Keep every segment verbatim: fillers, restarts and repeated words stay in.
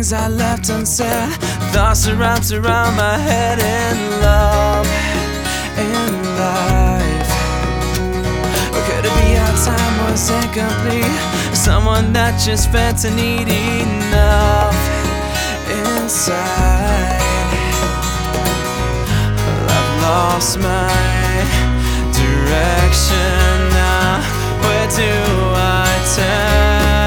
things I left unsaid, thoughts that wrapped around my head in love, in life. Or could it be our time was incomplete? Someone that just felt to need enough inside. Well, I've lost my direction now. Where do I turn?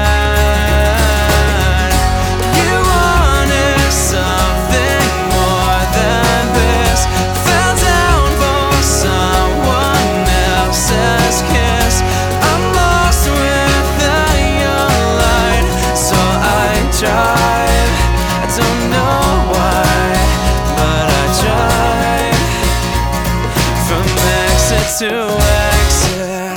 To exit.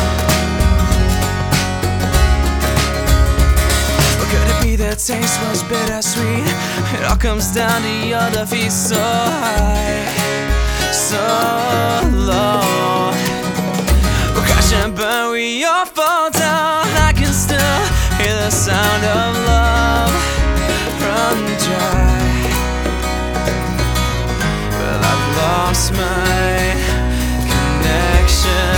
Or could it be the taste was bittersweet? It all comes down to your defeat. So high, so low. We'll crash and burn, we all fall down. I can still hear the sound of love run dry. Well, I've lost my connection